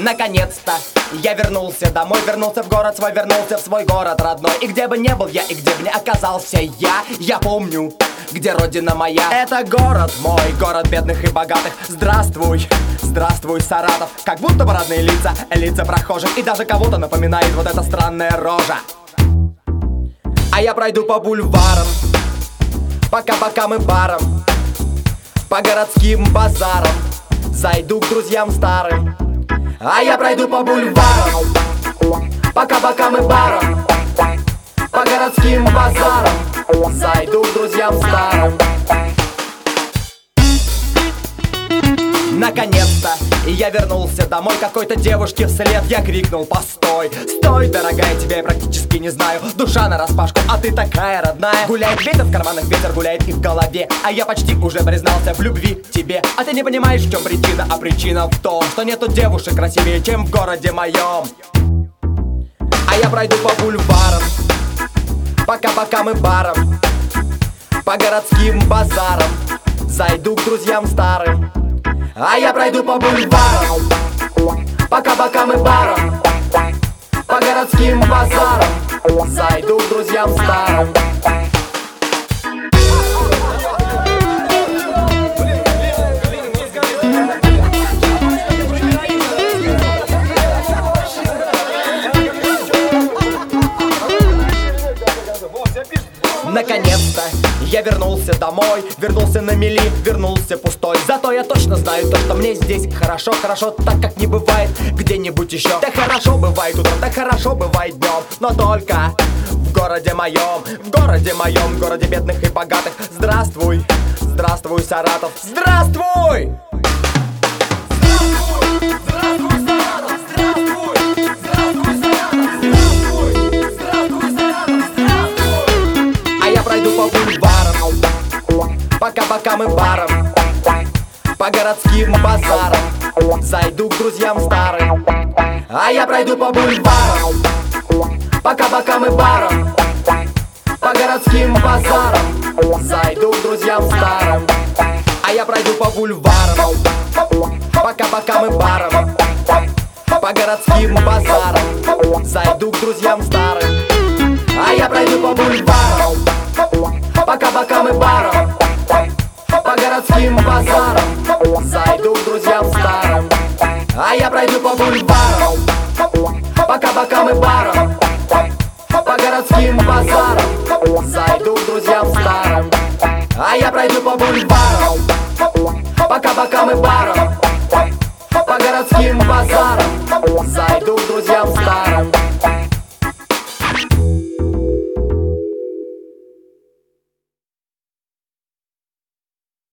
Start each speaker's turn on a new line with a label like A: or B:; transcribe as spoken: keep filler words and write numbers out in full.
A: Наконец-то я вернулся домой, вернулся в город свой, вернулся в свой город родной. И где бы не был я, и где бы не оказался я, я помню, где родина моя. Это город мой, город бедных и богатых. Здравствуй, здравствуй, Саратов. Как будто бы родные лица, лица прохожих. И даже кого-то напоминает вот эта странная рожа. А я пройду по бульварам, по кабакам и барам, по городским базарам, зайду к друзьям старым. А я пройду по бульварам, по кабакам и барам, по городским базарам, зайду к друзьям старым. Наконец-то я вернулся домой, какой-то девушке вслед я крикнул: постой, стой, дорогая, тебя я практически не знаю. Душа нараспашку, а ты такая родная. Гуляет ветер в карманах, ветер гуляет и в голове. А я почти уже признался в любви тебе. А ты не понимаешь, в чем причина, а причина в том, что нету девушек красивее, чем в городе моем. А я пройду по бульварам, по кабакам и барам, по городским базарам, зайду к друзьям старым. А я пройду по бульварам, по кабакам и барам, по городским базарам, зайду к друзьям старым. Наконец-то я вернулся домой, вернулся на мели, вернулся пустой. Зато я точно знаю то, что мне здесь хорошо, хорошо, так как не бывает где-нибудь еще. Да хорошо бывает утром, да хорошо бывает днем, но только в городе моем, в городе моем, в городе бедных и богатых. Здравствуй, здравствуй, Саратов, здравствуй! По бульварам, по кабакам и барам, по городским базарам, зайду к друзьям старым. А я пройду по бульварам, по кабакам и барам, по городским базарам, зайду к друзьям старым. А я пройду по бульварам, по кабакам и барам, по городским базарам, зайду к друзьям старым. А я пройду по бульварам, по кабакам и барам, по городским базарам, зайду к друзьям старым. А я пройду по бульварам, по кабакам и барам, по городским базарам, зайду к друзьям старым. А я пройду по бульварам, по кабакам и барам,